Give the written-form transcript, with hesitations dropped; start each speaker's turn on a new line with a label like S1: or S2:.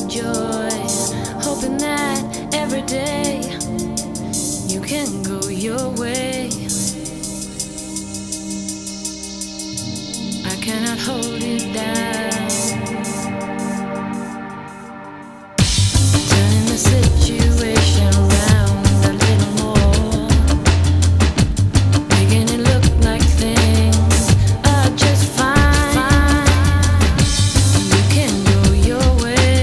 S1: joy, hoping that every day you can go your